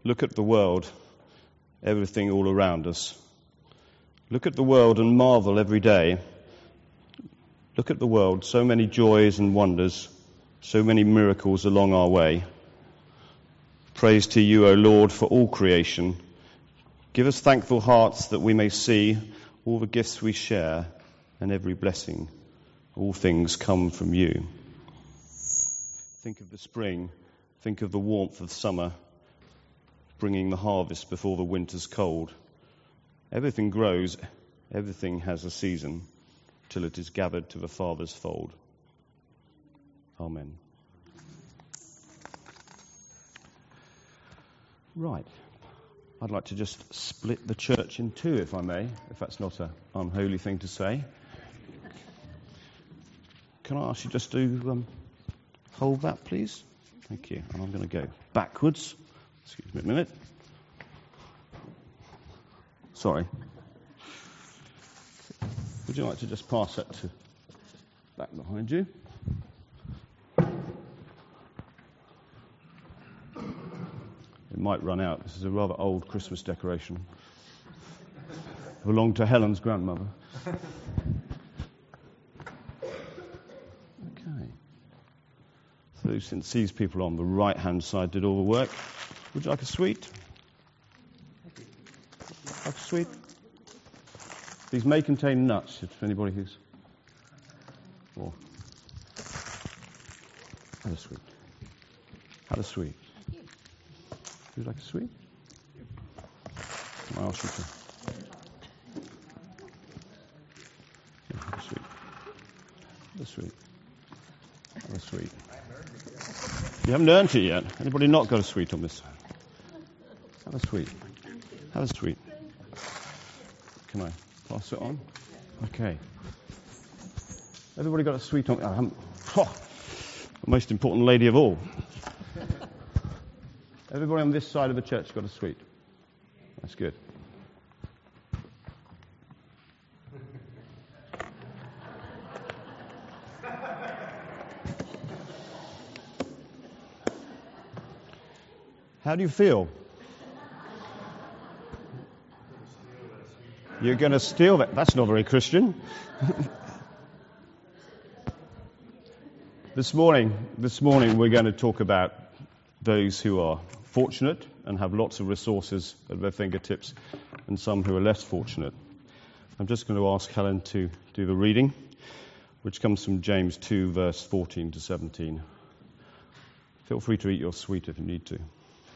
look at the world, everything all around us. Look at the world and marvel every day. Look at the world, so many joys and wonders, so many miracles along our way. Praise to you, O Lord, for all creation. Give us thankful hearts that we may see all the gifts we share and every blessing. All things come from you. Think of the spring, think of the warmth of summer, bringing the harvest before the winter's cold. Everything grows, everything has a season, till it is gathered to the Father's fold. Amen. Right. I'd like to just split the church in two, if I may, if that's not an unholy thing to say. Can I ask you just to hold that, please? Thank you. And I'm going to go backwards. Excuse me a minute. Sorry. Would you like to just pass that to back behind you? It might run out. This is a rather old Christmas decoration. Belonged to Helen's grandmother. Okay. So since these people on the right-hand side did all the work, would you like a sweet? Like a sweet? These may contain nuts, if anybody who's... Or... Have a sweet. Have a sweet. Would you like a sweet? Can I ask you to? Yeah, have a sweet. Have a sweet. Have a sweet. You haven't earned it yet. Anybody not got a sweet on this side? Have a sweet. Have a sweet. Can I pass it on? Okay. Everybody got a sweet on? The most important lady of all. Everybody on this side of the church got a sweet. That's good. How do you feel? You're going to steal that? That's not very Christian. This morning we're going to talk about those who are fortunate and have lots of resources at their fingertips, and some who are less fortunate. I'm just going to ask Helen to do the reading, which comes from James 2, verse 14 to 17. Feel free to eat your sweet if you need to.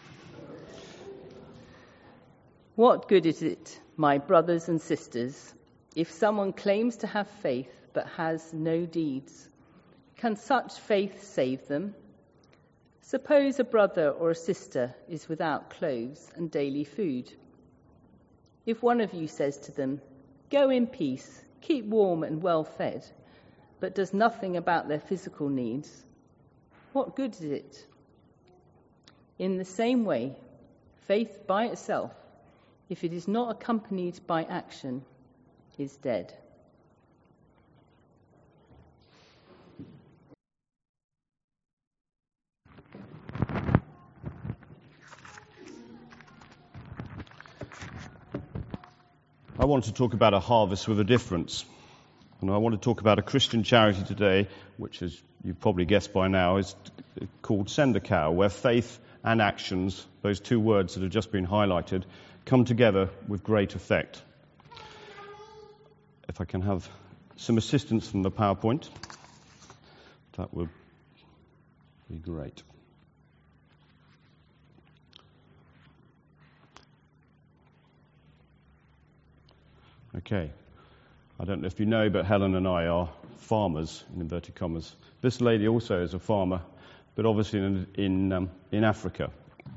What good is it, my brothers and sisters, if someone claims to have faith but has no deeds? Can such faith save them? Suppose a brother or a sister is without clothes and daily food. If one of you says to them, "Go in peace, keep warm and well fed," but does nothing about their physical needs, what good is it? In the same way, faith by itself, if it is not accompanied by action, is dead. I want to talk about a harvest with a difference. And I want to talk about a Christian charity today, which, as you've probably guessed by now, is called Send a Cow, where faith and actions, those two words that have just been highlighted, come together with great effect. If I can have some assistance from the PowerPoint, that would be great. Okay. I don't know if you know, but Helen and I are farmers, in inverted commas. This lady also is a farmer, but obviously in Africa.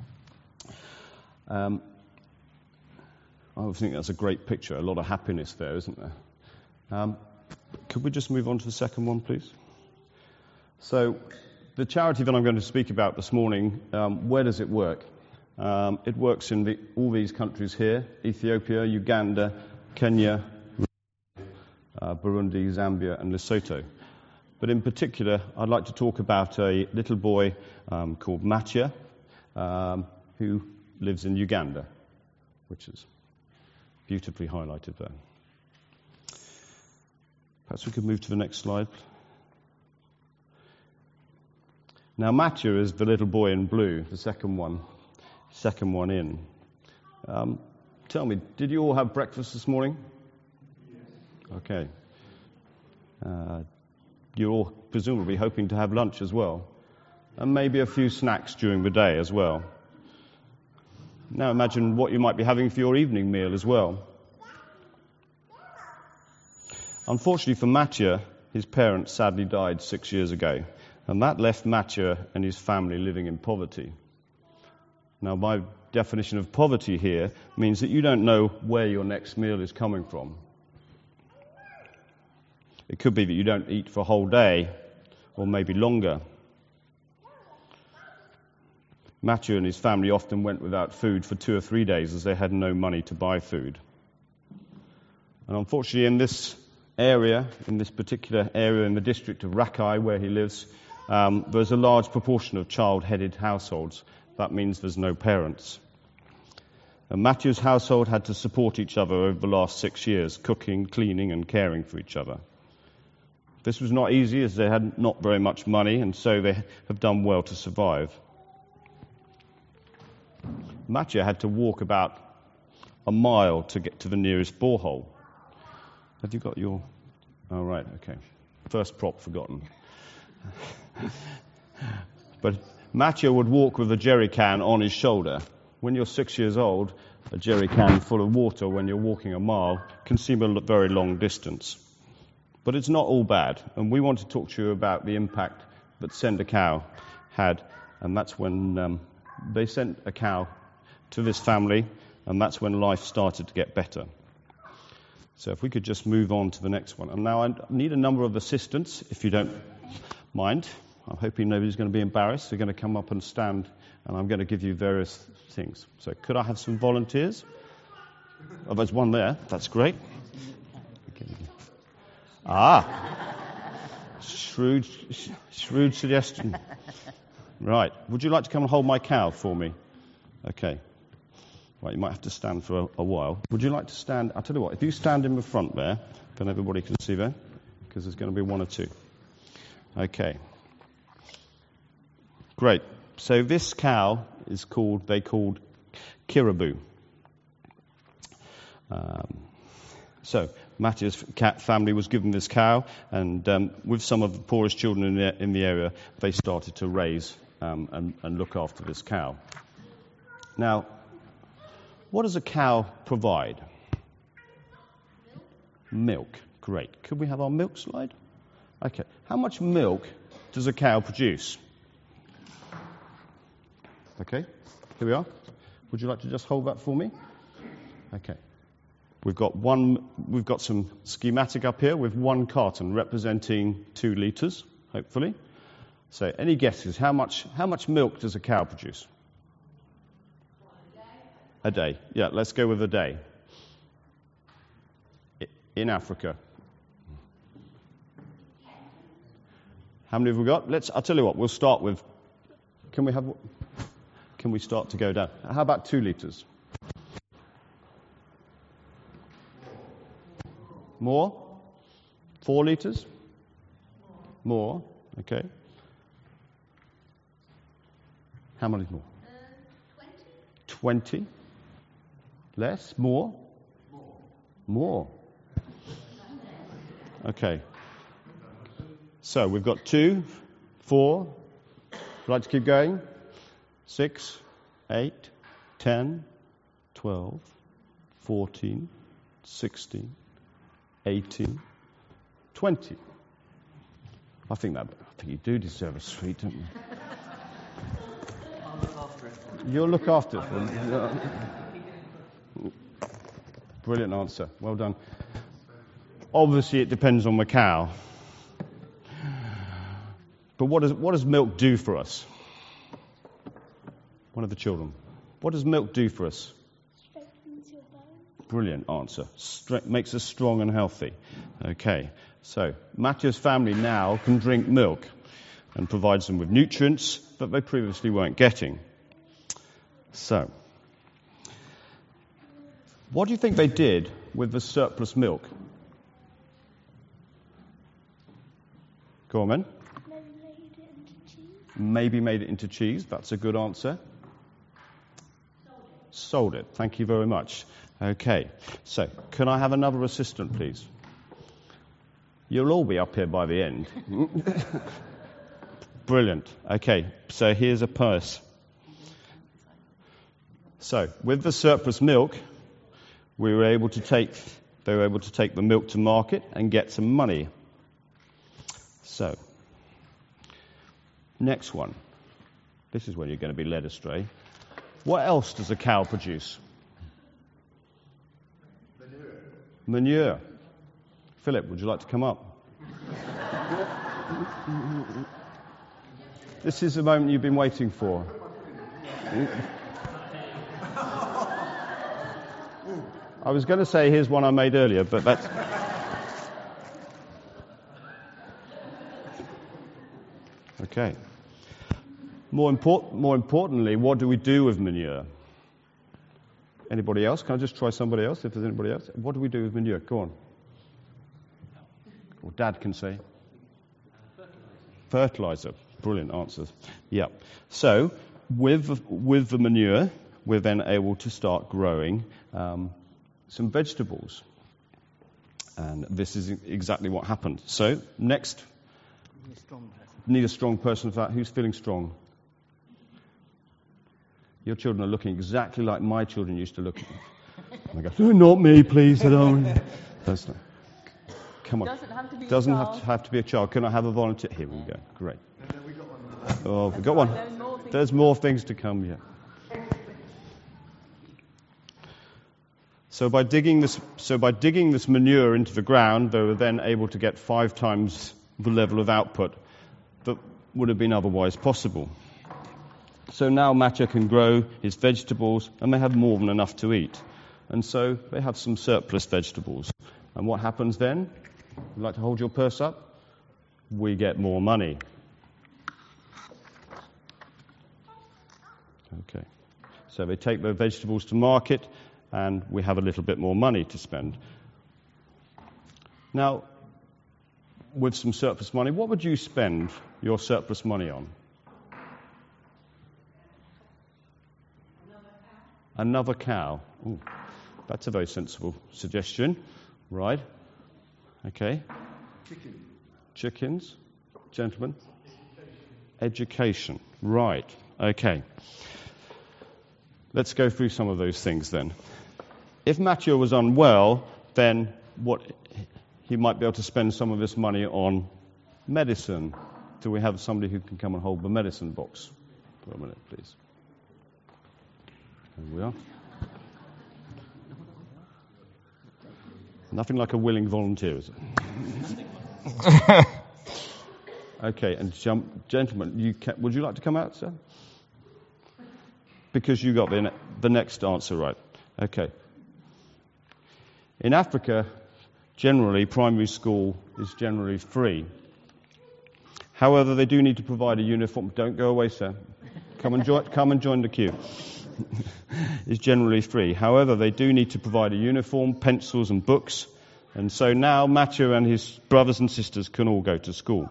I think that's a great picture. A lot of happiness there, isn't there? Could we just move on to the second one, please? So, the charity that I'm going to speak about this morning, where does it work? It works in all these countries here: Ethiopia, Uganda, Kenya, Burundi, Zambia, and Lesotho. But in particular, I'd like to talk about a little boy called Mattia, who lives in Uganda, which is beautifully highlighted there. Perhaps we could move to the next slide. Now, Matthew is the little boy in blue, the second one in. Tell me, did you all have breakfast this morning? Yes. Okay. You're all presumably hoping to have lunch as well, and maybe a few snacks during the day as well. Now imagine what you might be having for your evening meal as well. Unfortunately for Matthew, his parents sadly died 6 years ago, and that left Matthew and his family living in poverty. Now, my definition of poverty here means that you don't know where your next meal is coming from. It could be that you don't eat for a whole day, or maybe longer. Matthew and his family often went without food for 2 or 3 days as they had no money to buy food. And unfortunately in this particular area in the district of Rakai where he lives, there's a large proportion of child-headed households. That means there's no parents. And Matthew's household had to support each other over the last 6 years, cooking, cleaning and caring for each other. This was not easy as they had not very much money, and so they have done well to survive. Matthew had to walk about a mile to get to the nearest borehole. Have you got your... Oh, right, okay. First prop forgotten. But Matthew would walk with a jerry can on his shoulder. When you're 6 years old, a jerry can full of water when you're walking a mile can seem a very long distance. But it's not all bad, and we want to talk to you about the impact that Send a Cow had, and that's when they sent a cow to this family, and that's when life started to get better. So if we could just move on to the next one. And now I need a number of assistants, if you don't mind. I'm hoping nobody's going to be embarrassed. They're going to come up and stand, and I'm going to give you various things. So could I have some volunteers? Oh, there's one there. That's great. Shrewd suggestion. Right. Would you like to come and hold my cow for me? Okay. Right, you might have to stand for a while. Would you like to stand? I'll tell you what, if you stand in the front there, then everybody can see there, because there's going to be one or two. Okay. Great. So this cow is called Kiraboo. So Matthew's family was given this cow, and with some of the poorest children in the area, they started to raise and look after this cow. Now, what does a cow provide? Milk. Great. Could we have our milk slide? Okay. How much milk does a cow produce? Okay. Here we are. Would you like to just hold that for me? Okay. We've got some schematic up here with 1 carton representing 2 litres, hopefully. So any guesses? How much milk does a cow produce? A day. Yeah, let's go with a day. In Africa. How many have we got? I'll tell you what, we'll start with... Can we start to go down? How about 2 litres? More? 4 litres? More. Okay. How many more? 20. Less? More? More. Okay. So we've got 2, 4. Would you like to keep going? 6, 8, 10, 12, 14, 16, 18, 20. I think you do deserve a sweet, don't you? I'll look after it. You'll look after it. Brilliant answer. Well done. Obviously, it depends on the cow. But what does milk do for us? One of the children. What does milk do for us? Strengthens your bones. Brilliant answer. Makes us strong and healthy. Okay. So Matthew's family now can drink milk and provides them with nutrients that they previously weren't getting. So What do you think they did with the surplus milk? Go on, then. Maybe made it into cheese. Maybe made it into cheese. That's a good answer. Sold it. Thank you very much. Okay. So, can I have another assistant, please? You'll all be up here by the end. Brilliant. Okay. So, here's a purse. So, with the surplus milk, they were able to take the milk to market and get some money. So, next one. This is when you're going to be led astray. What else does a cow produce? Manure. Philip, would you like to come up? This is the moment you've been waiting for. I was going to say here's one I made earlier, but that's... Okay. More importantly, what do we do with manure? Anybody else? Can I just try somebody else, if there's anybody else? What do we do with manure? Go on. Or Dad can say. Fertilizer. Brilliant answers. Yeah. So, with the manure, we're then able to start growing some vegetables. And this is exactly what happened. So, next. Need a strong person for that. Who's feeling strong? Your children are looking exactly like my children used to look. And I go, oh, not me, please. I don't. Come on. Doesn't have to be a child. Can I have a volunteer? Here we go. Great. Oh, we got one. There's more things to come. Yeah. So by digging this manure into the ground, they were then able to get 5 times the level of output that would have been otherwise possible. So now Matcha can grow his vegetables, and they have more than enough to eat. And so they have some surplus vegetables. And what happens then? Would you like to hold your purse up? We get more money. Okay. So they take their vegetables to market, and we have a little bit more money to spend. Now, with some surplus money, what would you spend your surplus money on? Another cow. Ooh, that's a very sensible suggestion. Right. Okay. Chickens. Gentlemen. Education. Right. Okay. Let's go through some of those things then. If Matthew was unwell, then he might be able to spend some of his money on medicine. Do we have somebody who can come and hold the medicine box for a minute, please? There we are. Nothing like a willing volunteer, is it? Okay, and gentlemen, would you like to come out, sir? Because you got the next answer right. Okay. In Africa, generally, primary school is generally free. However, they do need to provide a uniform. Don't go away, sir. Come and join the queue. Is generally free. However, they do need to provide a uniform, pencils and books. And so now Matthew and his brothers and sisters can all go to school.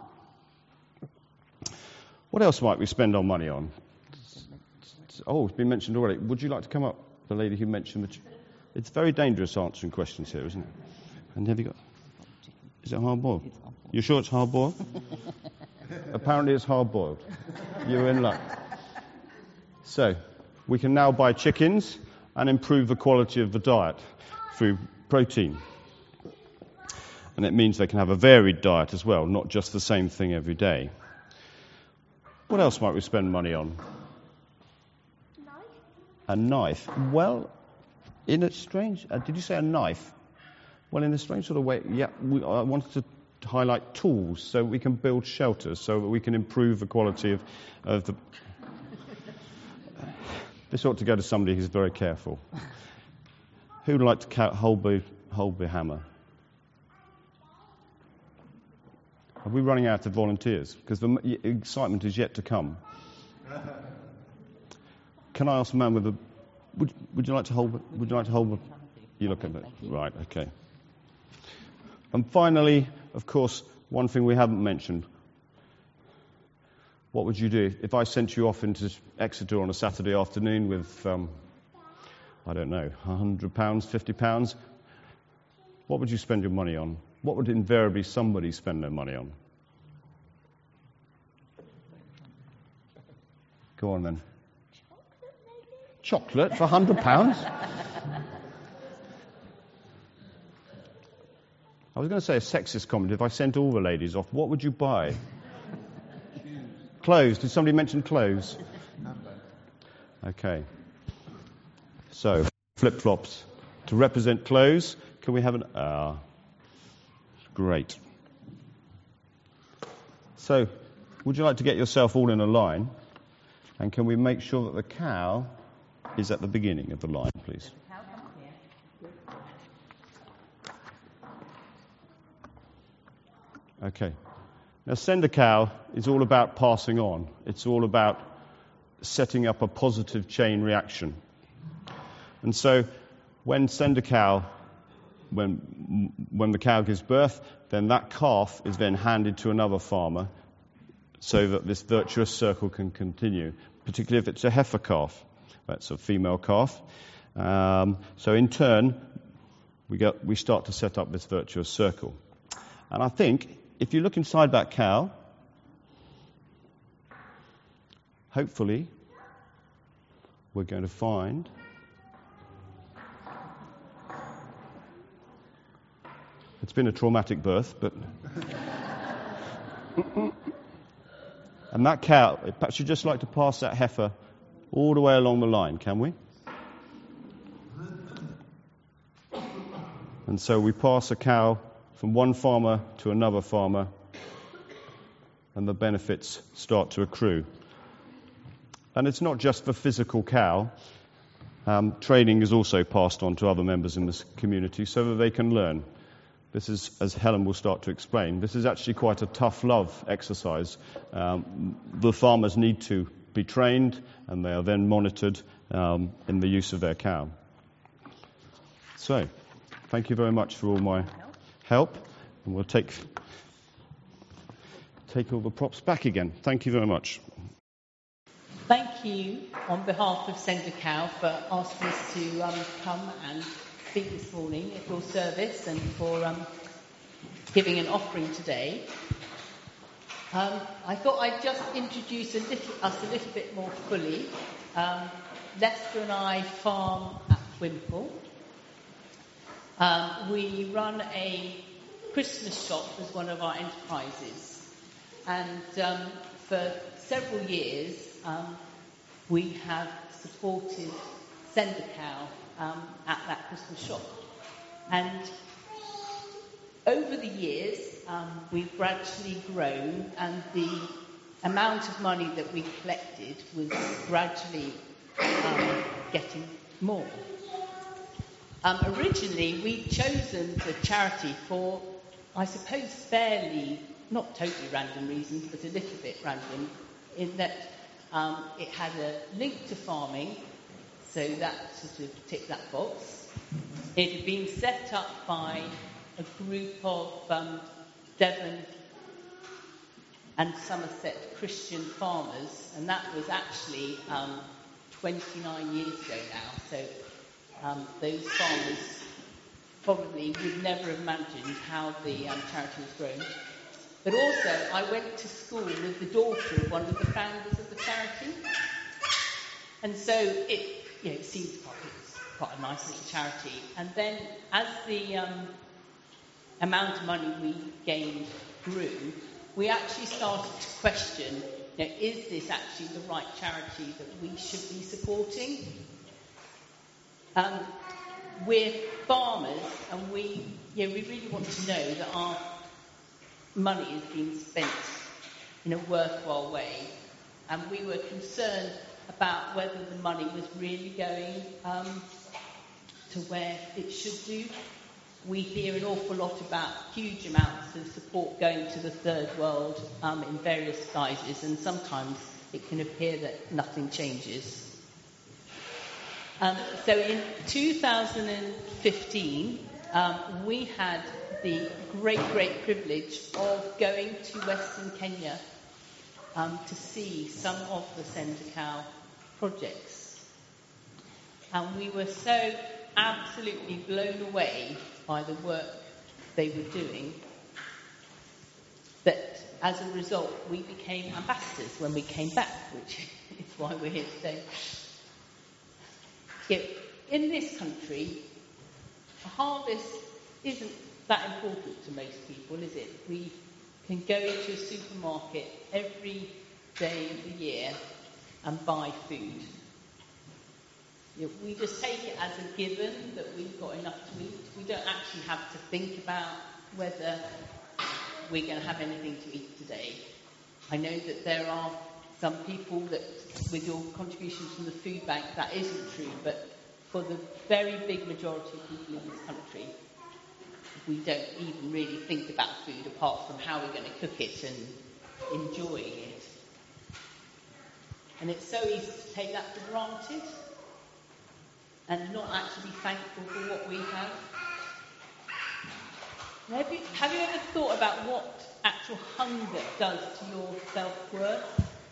What else might we spend our money on? Oh, it's been mentioned already. Would you like to come up? The lady who mentioned it's very dangerous answering questions here, isn't it? And have you got... Is it hard-boiled? You're sure it's hard-boiled? Apparently it's hard-boiled. You're in luck. So, we can now buy chickens and improve the quality of the diet through protein. And it means they can have a varied diet as well, not just the same thing every day. What else might we spend money on? A knife. Well, in a strange... did you say a knife? Well, in a strange sort of way, yeah, I wanted to highlight tools so we can build shelters, so that we can improve the quality of the... This ought to go to somebody who's very careful. Who would like to hold the hammer? Are we running out of volunteers? Because the excitement is yet to come. Can I ask the man with the... Would you like to hold... You look at it. Thank you. Right, okay. And finally, of course, one thing we haven't mentioned. What would you do if I sent you off into Exeter on a Saturday afternoon with, I don't know, £100, £50? What would you spend your money on? What would invariably somebody spend their money on? Go on then. Chocolate for £100? I was going to say a sexist comment. If I sent all the ladies off, what would you buy? Clothes. Did somebody mention clothes? Okay. So, flip-flops. To represent clothes, can we have an... great. So, would you like to get yourself all in a line? And can we make sure that the cow is at the beginning of the line, please? Okay. Now, Send a Cow is all about passing on. It's all about setting up a positive chain reaction. And so, when Send a Cow, when the cow gives birth, then that calf is then handed to another farmer so that this virtuous circle can continue, particularly if it's a heifer calf. That's a female calf. So in turn, we start to set up this virtuous circle. And I think if you look inside that cow, hopefully we're going to find it's been a traumatic birth, but and that cow, perhaps you'd just like to pass that heifer all the way along the line, can we? And so we pass a cow from one farmer to another farmer, and the benefits start to accrue. And it's not just the physical cow. Training is also passed on to other members in this community so that they can learn. This is, as Helen will start to explain, this is actually quite a tough love exercise. The farmers need to be trained, and they are then monitored in the use of their cow. So, thank you very much for all my help, and we'll take all the props back again. Thank you very much. Thank you on behalf of Send a Cow for asking us to come and speak this morning at your service and for giving an offering today. I thought I'd just introduce us a little bit more fully. Lester and I farm at Wimpole. We run a Christmas shop as one of our enterprises, and for several years we have supported Send a Cow at that Christmas shop. And over the years, we've gradually grown, and the amount of money that we collected was gradually getting more. Originally, we'd chosen the charity for, I suppose, fairly, not totally random reasons, but a little bit random, in that it had a link to farming, so that sort of ticked that box. It had been set up by a group of Devon and Somerset Christian farmers, and that was actually 29 years ago now. So those farmers probably would never have imagined how the charity was grown. But also, I went to school with the daughter of one of the founders of the charity, and so it seemed quite a nice little charity. And then, as the amount of money we gained grew, we actually started to question, is this actually the right charity that we should be supporting? We're farmers, and we really want to know that our money is being spent in a worthwhile way. And we were concerned about whether the money was really going to where it should do. We hear an awful lot about huge amounts of support going to the third world in various guises, and sometimes it can appear that nothing changes. So in 2015, we had the great privilege of going to Western Kenya to see some of the Sendakau projects. And we were so absolutely blown away by the work they were doing that as a result we became ambassadors when we came back, which is why we're here today. In this country, a harvest isn't that important to most people, is it? We can go into a supermarket every day of the year and buy food. We just take it as a given that we've got enough to eat. We don't actually have to think about whether we're going to have anything to eat today. I know that there are some people that, with your contributions from the food bank, that isn't true, but for the very big majority of people in this country, we don't even really think about food apart from how we're going to cook it and enjoying it. And it's so easy to take that for granted and not actually be thankful for what we have. Have you ever thought about what actual hunger does to your self-worth?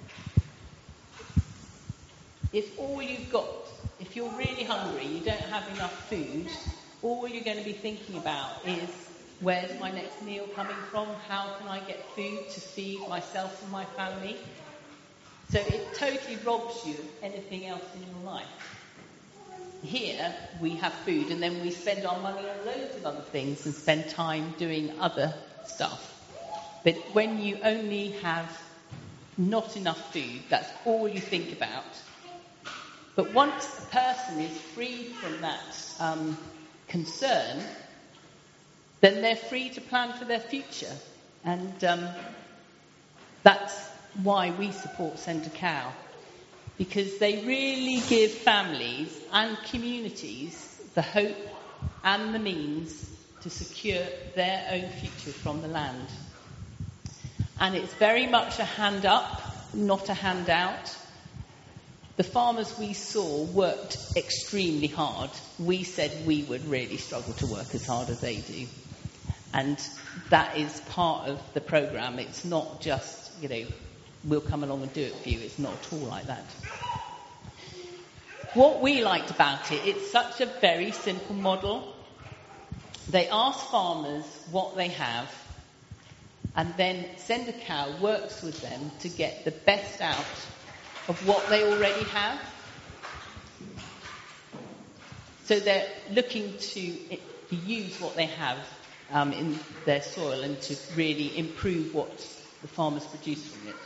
If all you've got, if you're really hungry, you don't have enough food, all you're going to be thinking about is, where's my next meal coming from? How can I get food to feed myself and my family? So it totally robs you of anything else in your life. Here, we have food, and then we spend our money on loads of other things and spend time doing other stuff. But when you only have not enough food, that's all you think about. But once a person is freed from that concern, then they're free to plan for their future. And that's why we support Sendakau, because they really give families and communities the hope and the means to secure their own future from the land. And it's very much a hand up, not a handout. The farmers we saw worked extremely hard. We said we would really struggle to work as hard as they do. And that is part of the programme. It's not just, we'll come along and do it for you. It's not at all like that. What we liked about it, it's such a very simple model. They ask farmers what they have, and then Sendakau works with them to get the best out of what they already have. So they're looking to use what they have in their soil and to really improve what the farmers produce from it.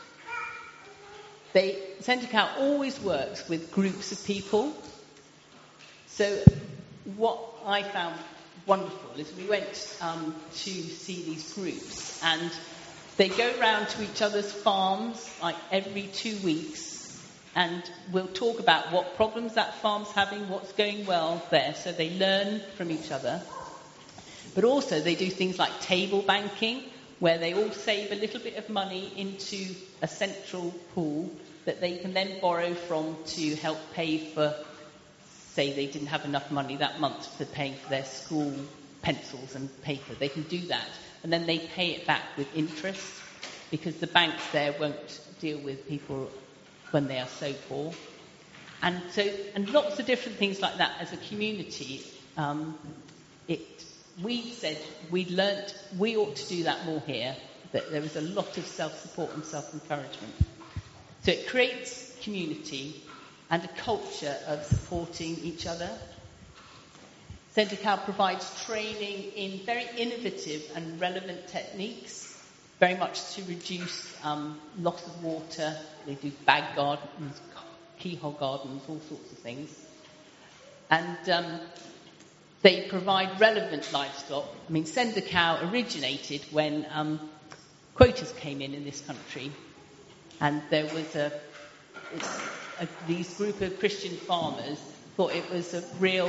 Sendakau always works with groups of people. So what I found wonderful is we went to see these groups, and they go round to each other's farms like every 2 weeks, and we'll talk about what problems that farm's having, what's going well there, so they learn from each other. But also they do things like table banking, where they all save a little bit of money into a central pool that they can then borrow from to help pay for, say they didn't have enough money that month for paying for their school pencils and paper. They can do that, and then they pay it back with interest, because the banks there won't deal with people when they are so poor. And lots of different things like that. As a community, we said we ought to do that more here, that there was a lot of self-support and self-encouragement. So it creates community and a culture of supporting each other. Sendakau provides training in very innovative and relevant techniques, very much to reduce loss of water. They do bag gardens, keyhole gardens, all sorts of things. And they provide relevant livestock. I mean, Sendakau originated when quotas came in this country. And there was these group of Christian farmers thought it was a real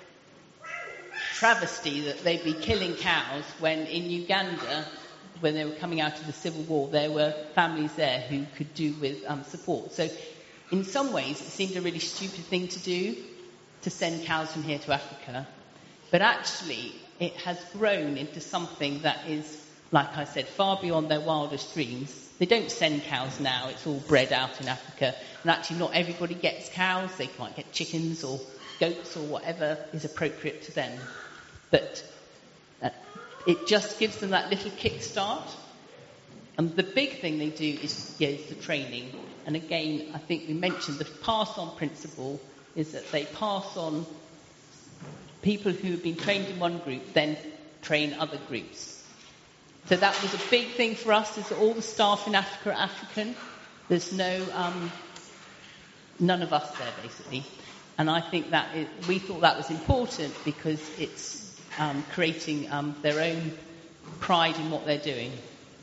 travesty that they'd be killing cows when in Uganda, when they were coming out of the civil war, there were families there who could do with support. So in some ways it seemed a really stupid thing to do, to send cows from here to Africa. But actually, it has grown into something that is, like I said, far beyond their wildest dreams. They don't send cows now. It's all bred out in Africa. And actually, not everybody gets cows. They might get chickens or goats or whatever is appropriate to them. But it just gives them that little kickstart. And the big thing they do is the training. And again, I think we mentioned the pass-on principle is that they pass on people who have been trained in one group, then train other groups. So that was a big thing for us, is that all the staff in Africa are African. There's none of us there, basically. And I think we thought that was important because it's creating their own pride in what they're doing.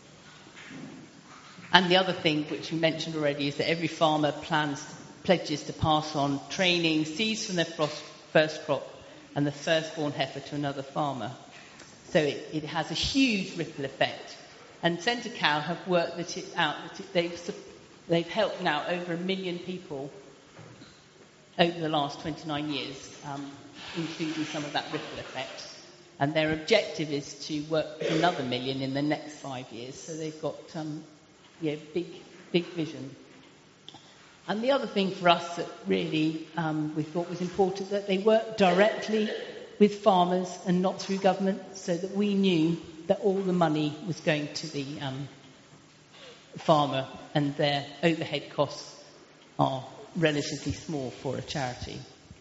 And the other thing, which we mentioned already, is that every farmer pledges to pass on training, seeds from their first crop, and the firstborn heifer to another farmer. So it has a huge ripple effect. And Centre Cow have worked it out. They've helped now over 1 million people over the last 29 years, including some of that ripple effect. And their objective is to work with another 1 million in the next 5 years. So they've got big vision. And the other thing for us that really we thought was important, that they work directly with farmers and not through government, so that we knew that all the money was going to the farmer and their overhead costs are relatively small for a charity.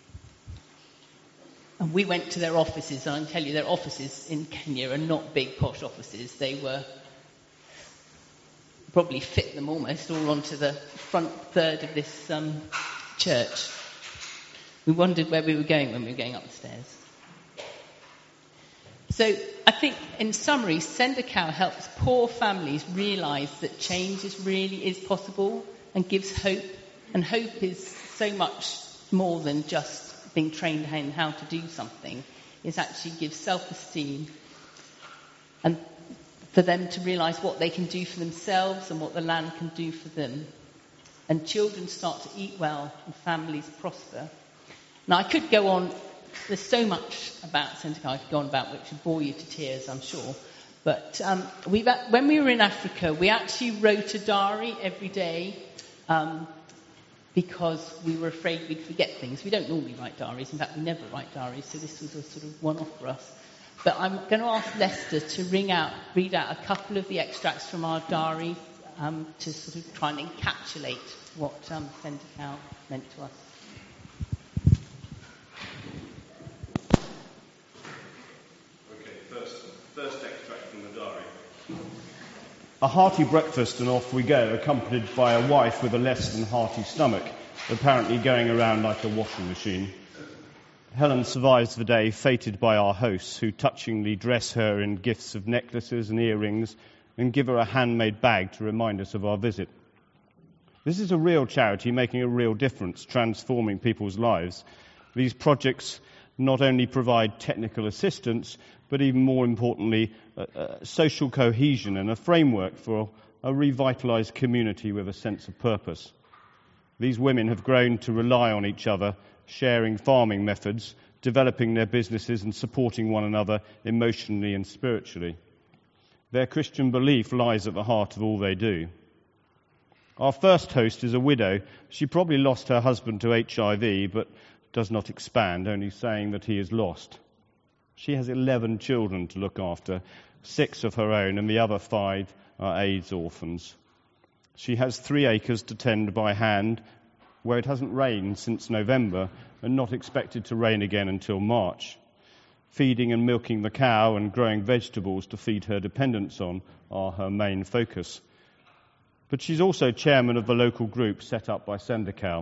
And we went to their offices, and I can tell you their offices in Kenya are not big posh offices. They were probably fit them almost all onto the front third of this church. We wondered where we were going when we were going up the stairs. So I think, in summary, Send a Cow helps poor families realise that change really is possible and gives hope. And hope is so much more than just being trained in how to do something. It actually gives self-esteem and for them to realise what they can do for themselves and what the land can do for them. And children start to eat well and families prosper. Now, I could go on. There's so much about Centre Cow I could go on about, which would bore you to tears, I'm sure. But when we were in Africa, we actually wrote a diary every day because we were afraid we'd forget things. We don't normally write diaries. In fact, we never write diaries, so this was a sort of one-off for us. But I'm going to ask Lester to read out a couple of the extracts from our diary to sort of try and encapsulate what Centre Cow meant to us. First extract from the diary. A hearty breakfast and off we go, accompanied by a wife with a less than hearty stomach, apparently going around like a washing machine. Helen survives the day, fated by our hosts, who touchingly dress her in gifts of necklaces and earrings and give her a handmade bag to remind us of our visit. This is a real charity making a real difference, transforming people's lives. These projects not only provide technical assistance, but even more importantly, social cohesion and a framework for a revitalised community with a sense of purpose. These women have grown to rely on each other, sharing farming methods, developing their businesses and supporting one another emotionally and spiritually. Their Christian belief lies at the heart of all they do. Our first host is a widow. She probably lost her husband to HIV, but does not expand, only saying that he is lost. She has 11 children to look after, 6 of her own, and the other 5 are AIDS orphans. She has 3 acres to tend by hand, where it hasn't rained since November, and not expected to rain again until March. Feeding and milking the cow and growing vegetables to feed her dependents on are her main focus. But she's also chairman of the local group set up by Send a Cow.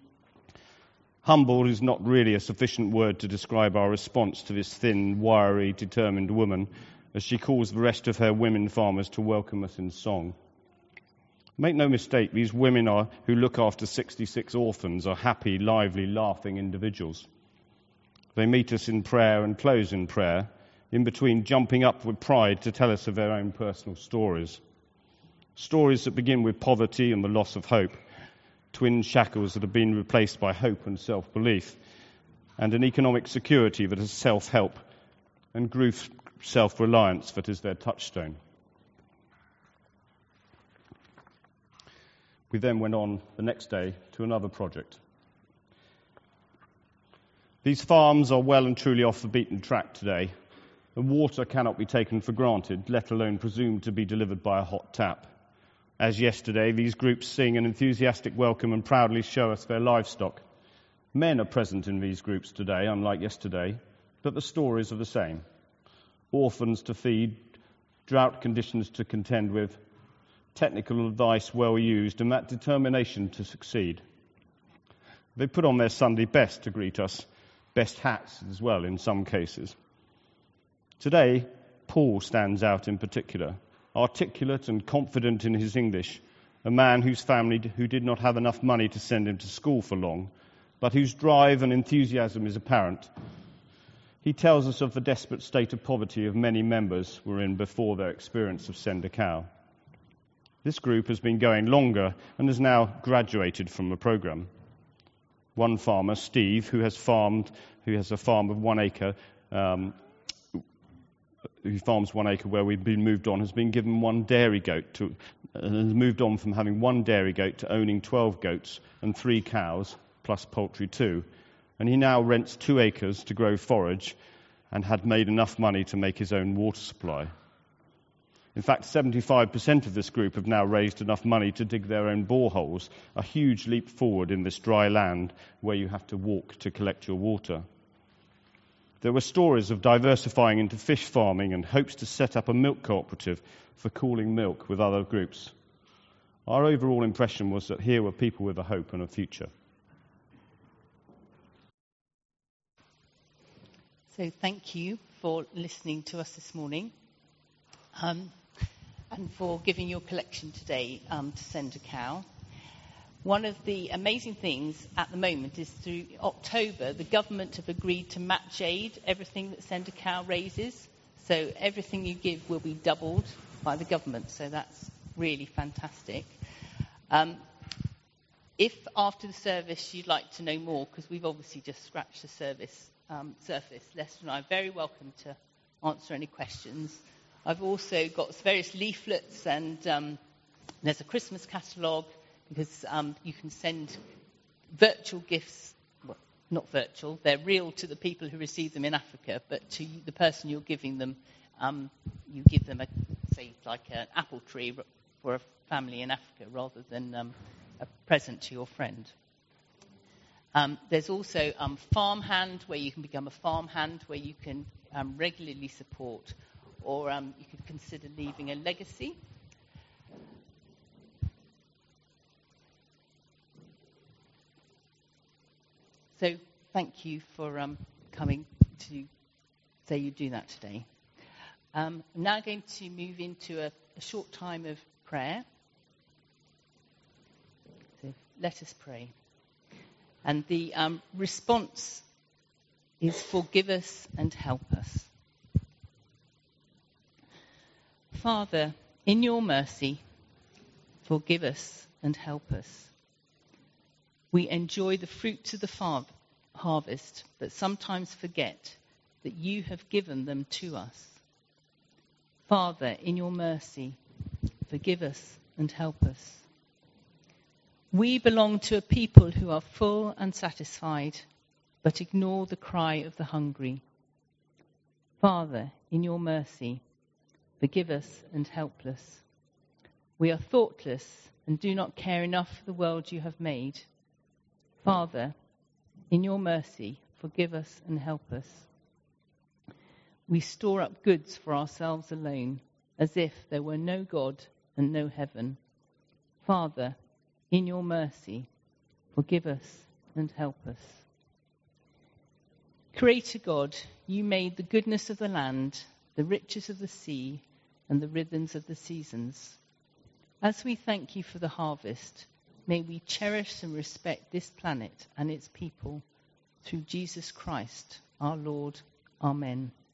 Humbled is not really a sufficient word to describe our response to this thin, wiry, determined woman, as she calls the rest of her women farmers to welcome us in song. Make no mistake, these women who look after 66 orphans are happy, lively, laughing individuals. They meet us in prayer and close in prayer, in between jumping up with pride to tell us of their own personal stories. Stories that begin with poverty and the loss of hope, twin shackles that have been replaced by hope and self-belief. and an economic security that is self-help, and group self-reliance that is their touchstone. We then went on the next day to another project. These farms are well and truly off the beaten track today, and water cannot be taken for granted, let alone presumed to be delivered by a hot tap. As yesterday, these groups sing an enthusiastic welcome and proudly show us their livestock. Men are present in these groups today, unlike yesterday, but the stories are the same. Orphans to feed, drought conditions to contend with, technical advice well used, and that determination to succeed. They put on their Sunday best to greet us, best hats as well in some cases. Today, Paul stands out in particular, articulate and confident in his English, a man whose family who did not have enough money to send him to school for long, but whose drive and enthusiasm is apparent. He tells us of the desperate state of poverty of many members were in before their experience of Send a Cow. This group has been going longer and has now graduated from the programme. One farmer, Steve, who has a farm of 1 acre, who farms 1 acre where we've been moved on, has been given one dairy goat and has moved on from having one dairy goat to owning 12 goats and 3 cows, plus poultry too. And he now rents 2 acres to grow forage and had made enough money to make his own water supply. In fact, 75% of this group have now raised enough money to dig their own boreholes, a huge leap forward in this dry land where you have to walk to collect your water. There were stories of diversifying into fish farming and hopes to set up a milk cooperative for cooling milk with other groups. Our overall impression was that here were people with a hope and a future. So thank you for listening to us this morning. And for giving your collection today to Send a Cow. One of the amazing things at the moment is through October, the government have agreed to match aid everything that Send a Cow raises. So everything you give will be doubled by the government. So that's really fantastic. If after the service you'd like to know more, because we've obviously just scratched the surface, Lester and I are very welcome to answer any questions. I've also got various leaflets and there's a Christmas catalogue because you can send virtual gifts, well, not virtual, they're real to the people who receive them in Africa, but to the person you're giving them, you give them, like an apple tree for a family in Africa rather than a present to your friend. There's also Farmhand, where you can become a farmhand, where you can regularly support, or you could consider leaving a legacy. So thank you for coming to say you do that today. I'm now going to move into a short time of prayer. So let us pray. And the response is forgive us and help us. Father, in your mercy, forgive us and help us. We enjoy the fruits of the harvest, but sometimes forget that you have given them to us. Father, in your mercy, forgive us and help us. We belong to a people who are full and satisfied, but ignore the cry of the hungry. Father, in your mercy, forgive us and help us. We are thoughtless and do not care enough for the world you have made. Father, in your mercy, forgive us and help us. We store up goods for ourselves alone, as if there were no God and no heaven. Father, in your mercy, forgive us and help us. Creator God, you made the goodness of the land, the riches of the sea, and the rhythms of the seasons. As we thank you for the harvest, may we cherish and respect this planet and its people through Jesus Christ, our Lord. Amen.